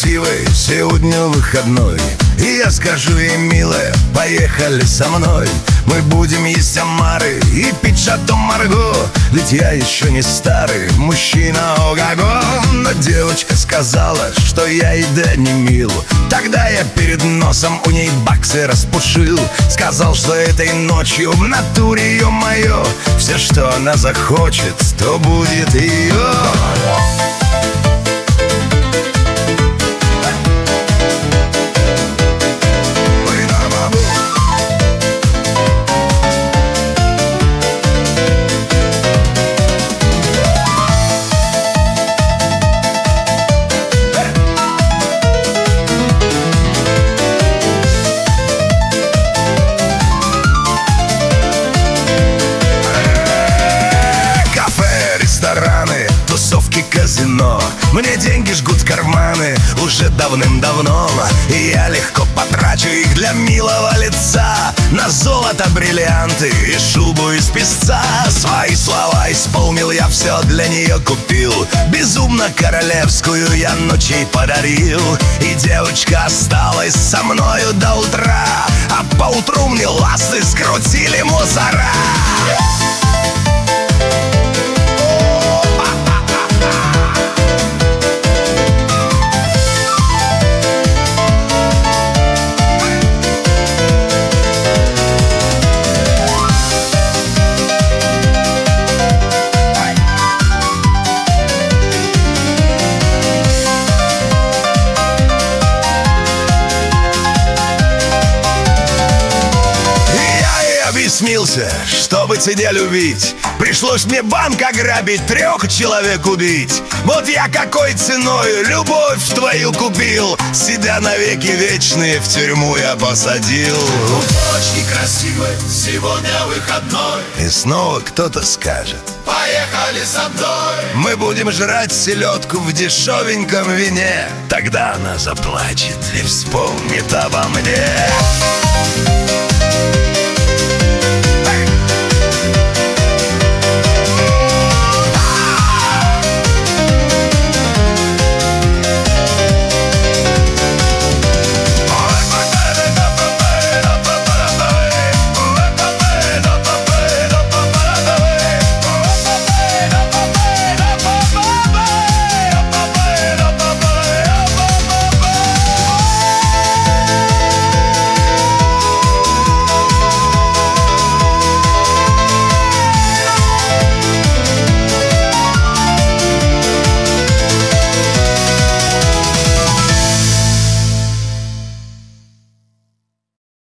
красивой, сегодня выходной, и я скажу ей: милая, поехали со мной. Мы будем есть омары и пить шато Марго, ведь я еще не старый мужчина, ого-го. Но девочка сказала, что я ей да не мил. Тогда я перед носом у ней баксы распушил. Сказал, что этой ночью в натуре, ё-моё, все, что она захочет, то будет ее. Рестораны, тусовки, казино. Мне деньги жгут в карманы уже давным-давно, и я легко потрачу их для милого лица. На золото, бриллианты и шубу из песца. Свои слова исполнил, я все для нее купил. Безумно королевскую я ночь ей подарил. И девочка осталась со мною до утра, а поутру мне ласты скрутили мусора. Смился, чтобы тебя любить, пришлось мне банк ограбить, 3 человек убить. Вот я какой ценой любовь твою купил, себя навеки вечные в тюрьму я посадил. Очень красивой, сегодня выходной, и снова кто-то скажет: поехали со мной. Мы будем жрать селедку в дешевеньком вине. Тогда она заплачет и вспомнит обо мне.